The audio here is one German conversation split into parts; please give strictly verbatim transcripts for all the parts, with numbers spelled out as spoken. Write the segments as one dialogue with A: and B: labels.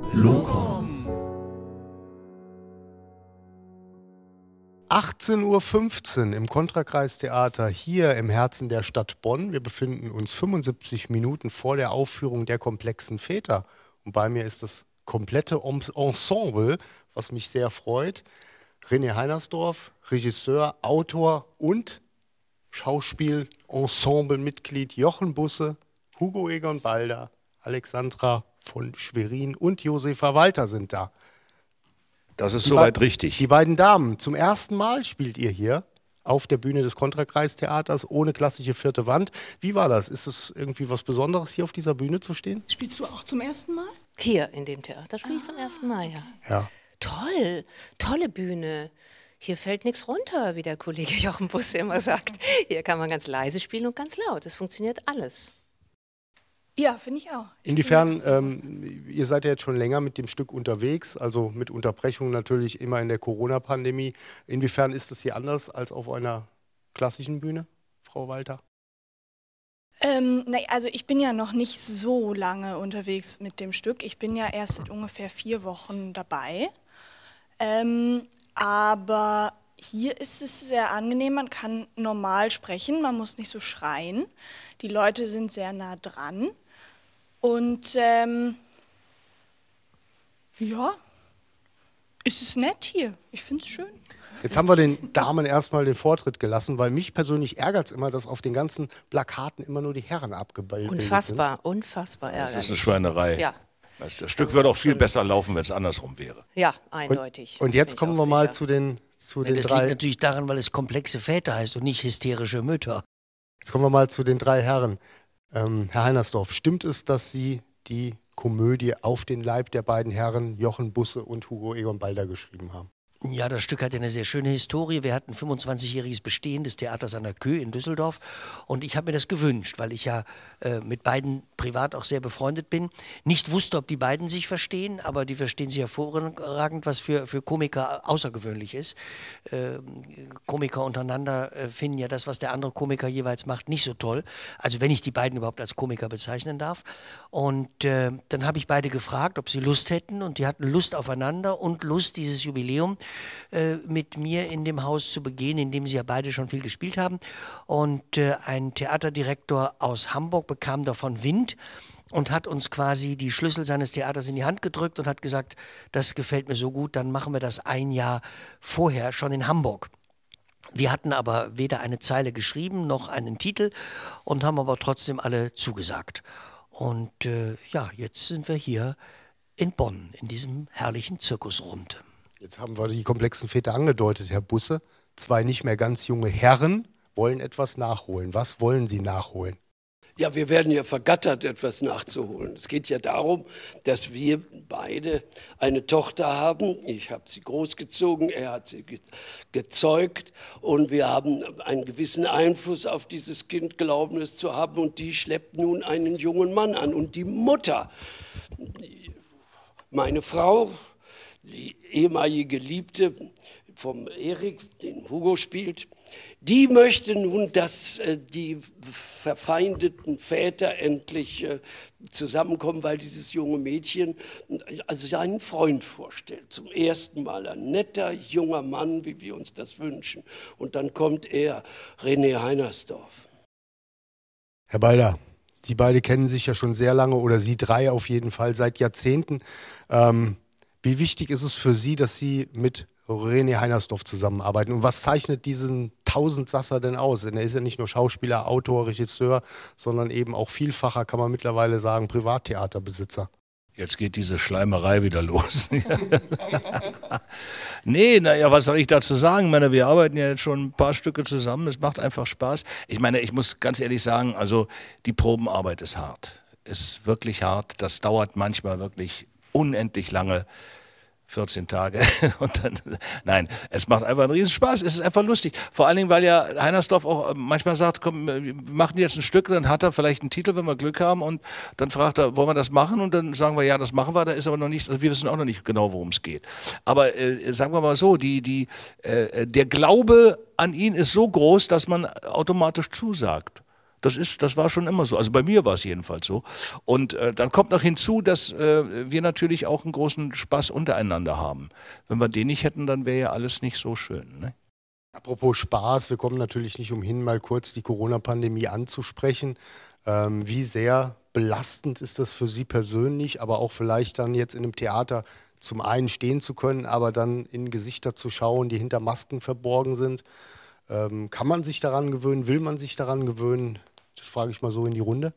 A: Lokon. achtzehn Uhr fünfzehn im Kontrakreistheater hier im Herzen der Stadt Bonn. Wir befinden uns fünfundsiebzig Minuten vor der Aufführung der komplexen Väter. Und bei mir ist das komplette Ensemble, was mich sehr freut. René Heinersdorf, Regisseur, Autor und Schauspiel-Ensemble-Mitglied Jochen Busse, Hugo Egon Balder, Alexandra von Schwerin und Josefa Walter sind da.
B: Das ist
A: Die
B: soweit
A: be-
B: richtig.
A: Die beiden Damen, zum ersten Mal spielt ihr hier auf der Bühne des Kontrakreistheaters ohne klassische vierte Wand. Wie war das? Ist es irgendwie was Besonderes, hier auf dieser Bühne zu stehen?
C: Spielst du auch zum ersten Mal?
D: Hier in dem Theater spiele ich zum ersten Mal, ja.
A: Ja.
D: Toll, tolle Bühne. Hier fällt nichts runter, wie der Kollege Jochen Busse immer sagt. Hier kann man ganz leise spielen und ganz laut. Es funktioniert alles.
C: Ja, finde ich auch. Ich
A: Inwiefern,
C: finde das
A: ähm, ihr seid ja jetzt schon länger mit dem Stück unterwegs, also mit Unterbrechung natürlich immer in der Corona-Pandemie. Inwiefern ist es hier anders als auf einer klassischen Bühne, Frau Walter?
C: Ähm, nee, also ich bin ja noch nicht so lange unterwegs mit dem Stück. Ich bin ja erst seit ungefähr vier Wochen dabei. Ähm, aber hier ist es sehr angenehm, man kann normal sprechen, man muss nicht so schreien. Die Leute sind sehr nah dran. Und ähm, ja, es ist nett hier. Ich finde es schön.
A: Jetzt haben wir den Damen erstmal den Vortritt gelassen, weil mich persönlich ärgert es immer, dass auf den ganzen Plakaten immer nur die Herren abgebildet sind.
D: Unfassbar, unfassbar
B: Das
D: ärgerlich.
B: ist eine Schweinerei.
D: Ja,
B: Das, das Stück würde auch viel besser laufen, wenn es andersrum wäre.
D: ja,
A: Und,
D: eindeutig.
A: und jetzt
D: Bin ich
A: kommen
D: auch
A: wir mal
D: sicher.
A: zu den, zu
E: Ja,
A: den
E: das
A: drei.
E: liegt natürlich daran, weil es komplexe Väter heißt und nicht hysterische Mütter.
A: Jetzt kommen wir mal zu den drei Herren. Ähm, Herr Heinersdorf, stimmt es, dass Sie die Komödie auf den Leib der beiden Herren Jochen Busse und Hugo Egon Balder geschrieben haben?
E: Ja, das Stück hat ja eine sehr schöne Historie. Wir hatten fünfundzwanzigjähriges Bestehen des Theaters an der Kö in Düsseldorf und ich habe mir das gewünscht, weil ich ja äh, mit beiden privat auch sehr befreundet bin. Nicht wusste, ob die beiden sich verstehen, aber die verstehen sich hervorragend, was für, für Komiker außergewöhnlich ist. Äh, Komiker untereinander äh, finden ja das, was der andere Komiker jeweils macht, nicht so toll. Also wenn ich die beiden überhaupt als Komiker bezeichnen darf. Und äh, dann habe ich beide gefragt, ob sie Lust hätten und die hatten Lust aufeinander und Lust, dieses Jubiläum äh, mit mir in dem Haus zu begehen, in dem sie ja beide schon viel gespielt haben. Und äh, ein Theaterdirektor aus Hamburg bekam davon Wind und hat uns quasi die Schlüssel seines Theaters in die Hand gedrückt und hat gesagt, das gefällt mir so gut, dann machen wir das ein Jahr vorher schon in Hamburg. Wir hatten aber weder eine Zeile geschrieben noch einen Titel und haben aber trotzdem alle zugesagt. Und äh, ja, jetzt sind wir hier in Bonn, in diesem herrlichen Zirkusrund.
A: Jetzt haben wir die komplexen Väter angedeutet, Herr Busse. Zwei nicht mehr ganz junge Herren wollen etwas nachholen. Was wollen Sie nachholen?
F: Ja, wir werden ja vergattert, etwas nachzuholen. Es geht ja darum, dass wir beide eine Tochter haben. Ich habe sie großgezogen, er hat sie ge- gezeugt. Und wir haben einen gewissen Einfluss auf dieses Kind, glauben es zu haben. Und die schleppt nun einen jungen Mann an. Und die Mutter, meine Frau, die ehemalige Geliebte vom Erik, den Hugo spielt, die möchte nun, dass äh, die verfeindeten Väter endlich äh, zusammenkommen, weil dieses junge Mädchen äh, also seinen Freund vorstellt. Zum ersten Mal ein netter, junger Mann, wie wir uns das wünschen. Und dann kommt er, René Heinersdorf.
A: Herr Balder, Sie beide kennen sich ja schon sehr lange, oder Sie drei auf jeden Fall, seit Jahrzehnten. Ähm, wie wichtig ist es für Sie, dass Sie mit René Heinersdorf zusammenarbeiten? Und was zeichnet diesen Tausendsasser denn aus? Denn er ist ja nicht nur Schauspieler, Autor, Regisseur, sondern eben auch vielfacher, kann man mittlerweile sagen, Privattheaterbesitzer.
B: Jetzt geht diese Schleimerei wieder los. Nee, naja, was soll ich dazu sagen? Ich meine, wir arbeiten ja jetzt schon ein paar Stücke zusammen. Es macht einfach Spaß. Ich meine, ich muss ganz ehrlich sagen, also die Probenarbeit ist hart. Ist wirklich hart. Das dauert manchmal wirklich unendlich lange. vierzehn Tage und dann, nein, es macht einfach einen Riesenspaß, es ist einfach lustig. Vor allen Dingen, weil ja Heinersdorf auch manchmal sagt, komm, wir machen jetzt ein Stück, dann hat er vielleicht einen Titel, wenn wir Glück haben, und dann fragt er, wollen wir das machen? Und dann sagen wir, ja, das machen wir, da ist aber noch nicht, also wir wissen auch noch nicht genau, worum es geht. Aber äh, sagen wir mal so, die, die, äh, der Glaube an ihn ist so groß, dass man automatisch zusagt. Das ist, das war schon immer so. Also bei mir war es jedenfalls so. Und äh, dann kommt noch hinzu, dass äh, wir natürlich auch einen großen Spaß untereinander haben. Wenn wir den nicht hätten, dann wäre ja alles nicht so schön. Ne?
A: Apropos Spaß, wir kommen natürlich nicht umhin, mal kurz die Corona-Pandemie anzusprechen. Ähm, wie sehr belastend ist das für Sie persönlich, aber auch vielleicht dann jetzt in einem Theater zum einen stehen zu können, aber dann in Gesichter zu schauen, die hinter Masken verborgen sind. Ähm, kann man sich daran gewöhnen? Will man sich daran gewöhnen? Das frage ich mal so in die Runde.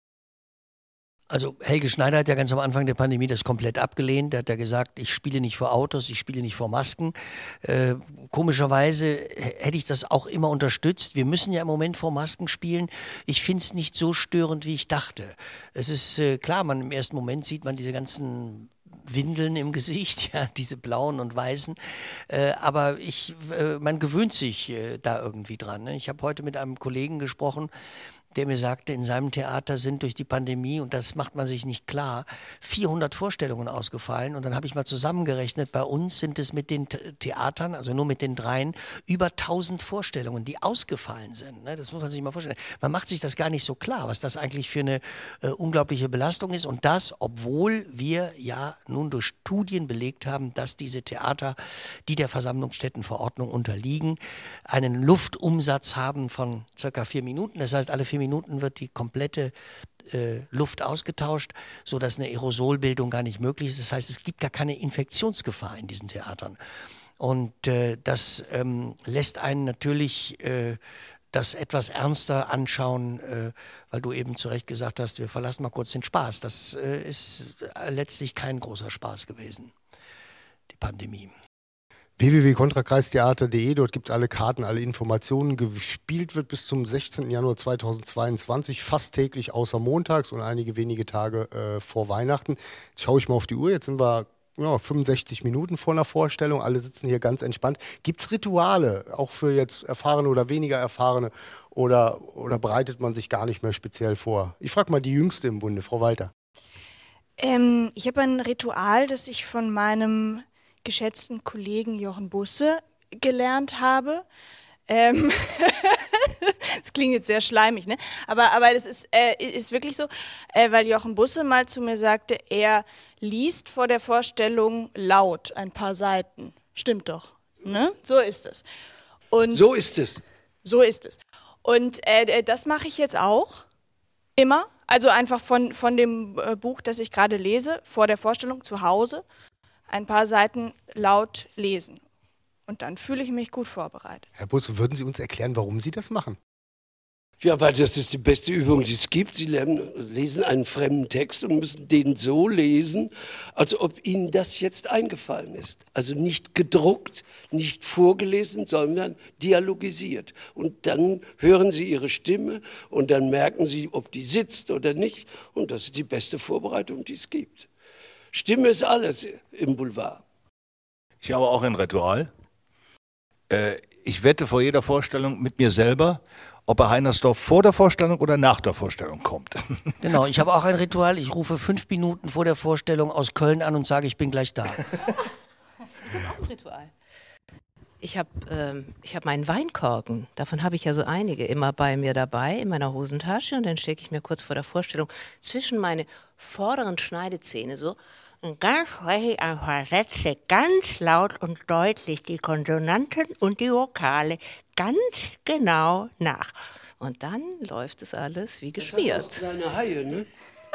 E: Also Helge Schneider hat ja ganz am Anfang der Pandemie das komplett abgelehnt. Er hat ja gesagt, ich spiele nicht vor Autos, ich spiele nicht vor Masken. Äh, komischerweise hätte ich das auch immer unterstützt. Wir müssen ja im Moment vor Masken spielen. Ich finde es nicht so störend, wie ich dachte. Es ist äh, klar, man im ersten Moment sieht man diese ganzen Windeln im Gesicht, ja, diese blauen und weißen. Äh, aber ich, äh, man gewöhnt sich äh, da irgendwie dran. Ne? Ich habe heute mit einem Kollegen gesprochen, der mir sagte, in seinem Theater sind durch die Pandemie, und das macht man sich nicht klar, vierhundert Vorstellungen ausgefallen. Und dann habe ich mal zusammengerechnet, bei uns sind es mit den Theatern, also nur mit den dreien, über tausend Vorstellungen, die ausgefallen sind. Ne? Das muss man sich mal vorstellen. Man macht sich das gar nicht so klar, was das eigentlich für eine äh, unglaubliche Belastung ist. Und das, obwohl wir ja nun durch Studien belegt haben, dass diese Theater, die der Versammlungsstättenverordnung unterliegen, einen Luftumsatz haben von circa vier Minuten. Das heißt, alle vier Minuten Minuten wird die komplette äh, Luft ausgetauscht, sodass eine Aerosolbildung gar nicht möglich ist. Das heißt, es gibt gar keine Infektionsgefahr in diesen Theatern. Und äh, das ähm, lässt einen natürlich äh, das etwas ernster anschauen, äh, weil du eben zu Recht gesagt hast, wir verlassen mal kurz den Spaß. Das äh, ist letztlich kein großer Spaß gewesen, die Pandemie.
A: w w w punkt kontrakreistheater punkt de, dort gibt es alle Karten, alle Informationen. Gespielt wird bis zum sechzehnten Januar zweitausendzweiundzwanzig, fast täglich außer montags und einige wenige Tage äh, vor Weihnachten. Jetzt schaue ich mal auf die Uhr, jetzt sind wir ja, fünfundsechzig Minuten vor einer Vorstellung, alle sitzen hier ganz entspannt. Gibt es Rituale, auch für jetzt Erfahrene oder weniger Erfahrene, oder, oder bereitet man sich gar nicht mehr speziell vor? Ich frage mal die Jüngste im Bunde, Frau Walter.
C: Ähm, ich habe ein Ritual, das ich von meinem geschätzten Kollegen Jochen Busse gelernt habe. Ähm das klingt jetzt sehr schleimig, ne? Aber, aber das ist, äh, ist wirklich so, äh, weil Jochen Busse mal zu mir sagte, er liest vor der Vorstellung laut ein paar Seiten. Stimmt doch, ne? So ist es. Und
F: So ist es.
C: So ist es. Und äh, das mache ich jetzt auch, immer. Also einfach von, von dem äh, Buch, das ich gerade lese, vor der Vorstellung zu Hause, ein paar Seiten laut lesen. Und dann fühle ich mich gut vorbereitet.
A: Herr Busse, würden Sie uns erklären, warum Sie das machen?
F: Ja, weil das ist die beste Übung, die es gibt. Sie lernen, lesen einen fremden Text und müssen den so lesen, als ob Ihnen das jetzt eingefallen ist. Also nicht gedruckt, nicht vorgelesen, sondern dialogisiert. Und dann hören Sie Ihre Stimme und dann merken Sie, ob die sitzt oder nicht. Und das ist die beste Vorbereitung, die es gibt. Stimme ist alles im Boulevard.
B: Ich habe auch ein Ritual. Äh, ich wette vor jeder Vorstellung mit mir selber, ob er Heinersdorf vor der Vorstellung oder nach der Vorstellung kommt.
E: Genau, ich habe auch ein Ritual. Ich rufe fünf Minuten vor der Vorstellung aus Köln an und sage, ich bin gleich da.
D: Ich habe auch ein Ritual. Ich habe ähm, ich hab meinen Weinkorken, davon habe ich ja so einige, immer bei mir dabei, in meiner Hosentasche. Und dann stecke ich mir kurz vor der Vorstellung zwischen meine vorderen Schneidezähne so und ganz spreche ich ein paar Sätze ganz laut und deutlich die Konsonanten und die Vokale ganz genau nach. Und dann läuft es alles wie geschmiert.
F: Das ist kleine Haie, ne?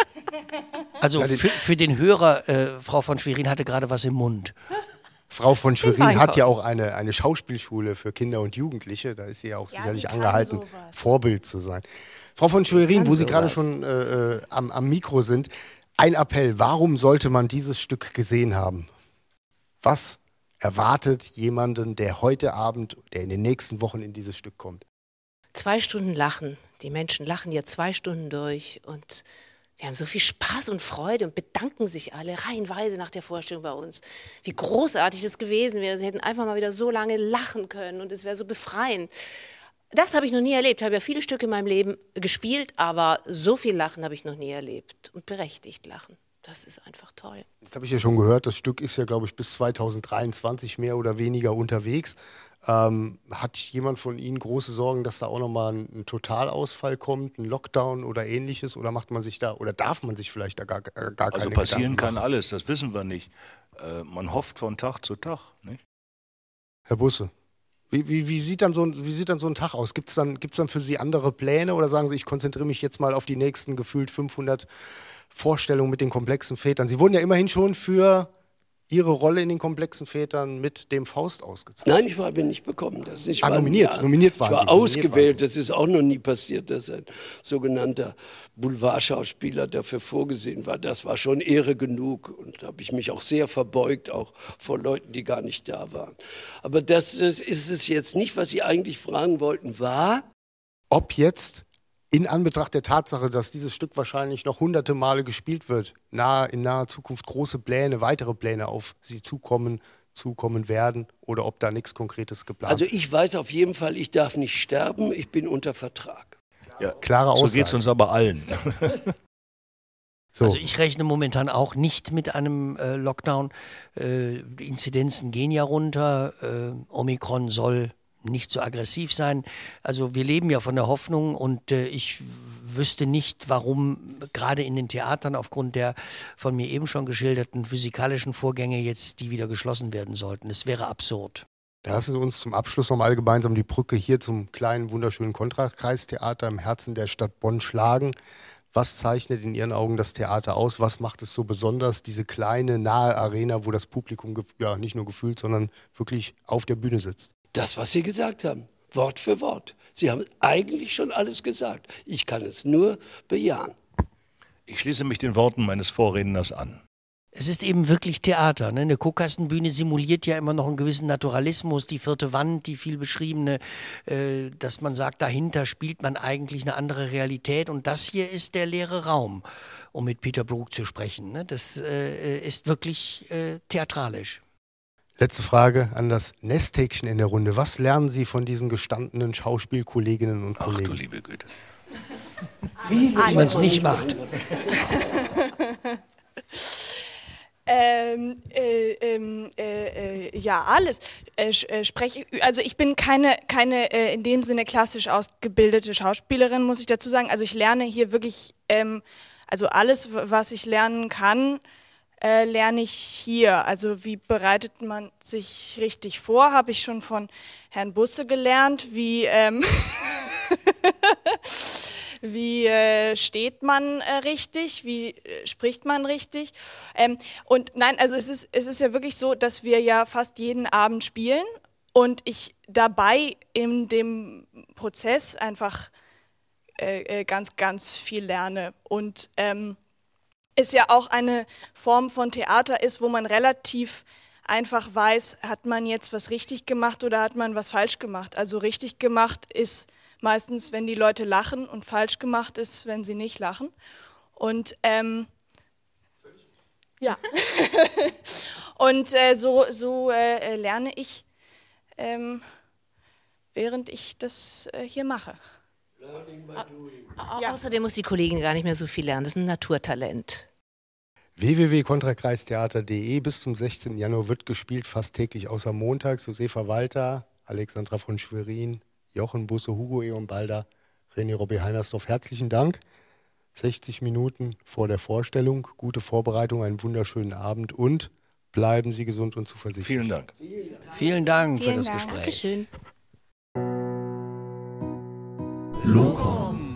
E: Also für, für den Hörer, äh, Frau von Schwerin hatte gerade was im Mund.
A: Frau von Schwerin hat
C: Weinkorb.
A: ja auch eine, eine Schauspielschule für Kinder und Jugendliche. Da ist sie ja auch
C: Ja,
A: sicherlich
C: die kann
A: angehalten,
C: sowas.
A: Vorbild zu sein. Frau von Schwerin,
D: kann
A: wo Sie gerade
D: sowas.
A: schon äh, äh, am, am Mikro sind, ein Appell. Warum sollte man dieses Stück gesehen haben? Was erwartet jemanden, der heute Abend, der in den nächsten Wochen in dieses Stück kommt?
D: Zwei Stunden lachen. Die Menschen lachen ja zwei Stunden durch und die haben so viel Spaß und Freude und bedanken sich alle reihenweise nach der Vorstellung bei uns. Wie großartig das gewesen wäre. Sie hätten einfach mal wieder so lange lachen können und es wäre so befreiend. Das habe ich noch nie erlebt. Ich habe ja viele Stücke in meinem Leben gespielt, aber so viel Lachen habe ich noch nie erlebt. Und berechtigt Lachen. das ist einfach toll.
A: Jetzt habe ich ja schon gehört, das Stück ist ja, glaube ich, bis zweitausenddreiundzwanzig mehr oder weniger unterwegs. Ähm, hat jemand von Ihnen große Sorgen, dass da auch nochmal ein, ein Totalausfall kommt, ein Lockdown oder ähnliches? Oder macht man sich da, oder darf man sich vielleicht da gar, gar keine
B: Also passieren
A: Gedanken
B: kann
A: machen?
B: alles, das wissen wir nicht. Äh, man hofft von Tag zu Tag, nicht?
A: Herr Busse, wie, wie, wie, sieht dann so ein, wie sieht dann so ein Tag aus? Gibt es dann, gibt's dann für Sie andere Pläne oder sagen Sie, ich konzentriere mich jetzt mal auf die nächsten gefühlt fünfhundert Vorstellungen mit den komplexen Vätern? Sie wurden ja immerhin schon für Ihre Rolle in den komplexen Vätern mit dem Faust ausgezeichnet.
F: Nein, ich war, bin nicht bekommen. Das ist, ich
A: Ah,
F: war,
A: nominiert,
F: ja,
A: nominiert waren
F: ich war
A: Sie, nominiert
F: ausgewählt,
A: waren
F: das ist auch noch nie passiert, dass ein sogenannter Boulevardschauspieler dafür vorgesehen war. Das war schon Ehre genug und da habe ich mich auch sehr verbeugt, auch vor Leuten, die gar nicht da waren. Aber das ist, ist es jetzt nicht, was Sie eigentlich fragen wollten, war...
A: Ob jetzt in Anbetracht der Tatsache, dass dieses Stück wahrscheinlich noch hunderte Male gespielt wird, nahe, in naher Zukunft große Pläne, weitere Pläne auf Sie zukommen, zukommen werden oder ob da nichts Konkretes geplant
F: Also
A: ist.
F: ich weiß auf jeden Fall, ich darf nicht sterben, ich bin unter Vertrag.
B: Ja,
A: Klare
B: so
A: Aussage.
B: geht es uns aber allen.
A: So.
E: Also ich rechne momentan auch nicht mit einem äh, Lockdown. Äh, die Inzidenzen gehen ja runter. Äh, Omikron soll nicht so aggressiv sein. Also wir leben ja von der Hoffnung und äh, ich wüsste nicht, warum gerade in den Theatern aufgrund der von mir eben schon geschilderten physikalischen Vorgänge jetzt die wieder geschlossen werden sollten. Es wäre absurd.
A: Da lassen Sie uns zum Abschluss nochmal gemeinsam die Brücke hier zum kleinen, wunderschönen Kontrakreistheater im Herzen der Stadt Bonn schlagen. Was zeichnet in Ihren Augen das Theater aus? Was macht es so besonders, diese kleine, nahe Arena, wo das Publikum ja nicht nur gefühlt, sondern wirklich auf der Bühne sitzt?
F: Das, was Sie gesagt haben, Wort für Wort. Sie haben eigentlich schon alles gesagt. Ich kann es nur bejahen.
B: Ich schließe mich den Worten meines Vorredners an.
E: Es ist eben wirklich Theater. Ne? Eine Kuhkastenbühne simuliert ja immer noch einen gewissen Naturalismus, die vierte Wand, die viel beschriebene, äh, dass man sagt, dahinter spielt man eigentlich eine andere Realität und das hier ist der leere Raum, um mit Peter Brook zu sprechen. Ne? Das äh, ist wirklich äh, theatralisch.
A: Letzte Frage an das Nesthäkchen in der Runde. Was lernen Sie von diesen gestandenen Schauspielkolleginnen und
B: Ach
A: Kollegen?
B: du liebe Güte.
E: Wie man es nicht macht.
C: Ähm, äh, ähm, äh, äh, ja, alles. Äh, äh, spreche, also ich bin keine, keine äh, in dem Sinne klassisch ausgebildete Schauspielerin, muss ich dazu sagen. Also ich lerne hier wirklich, ähm, also alles, was ich lernen kann, äh, lerne ich hier. Also wie bereitet man sich richtig vor, habe ich schon von Herrn Busse gelernt. Wie... Ähm Wie äh, steht man äh, richtig? Wie äh, spricht man richtig? Ähm, und nein, also es ist, es ist ja wirklich so, dass wir ja fast jeden Abend spielen und ich dabei in dem Prozess einfach äh, ganz, ganz viel lerne. Und ähm, es ja auch eine Form von Theater ist, wo man relativ einfach weiß, hat man jetzt was richtig gemacht oder hat man was falsch gemacht. Also richtig gemacht ist meistens, wenn die Leute lachen und falsch gemacht ist, wenn sie nicht lachen. Und ähm, ja, und äh, so, so äh, lerne ich, ähm, während ich das äh, hier mache.
D: Au- Außerdem muss die Kollegin gar nicht mehr so viel lernen. Das ist ein Naturtalent.
A: w w w punkt kontrakreistheater punkt de. Bis zum sechzehnten Januar wird gespielt, fast täglich außer montags. Josefa Walter, Alexandra von Schwerin, Jochen Busse, Hugo Egon Balder, René Robby Heinersdorf. Herzlichen Dank. sechzig Minuten vor der Vorstellung. Gute Vorbereitung, einen wunderschönen Abend und bleiben Sie gesund und zuversichtlich.
B: Vielen Dank.
E: Vielen Dank für
C: Vielen
E: das
C: Dank.
E: Gespräch.
D: Dankeschön.
G: Lokon.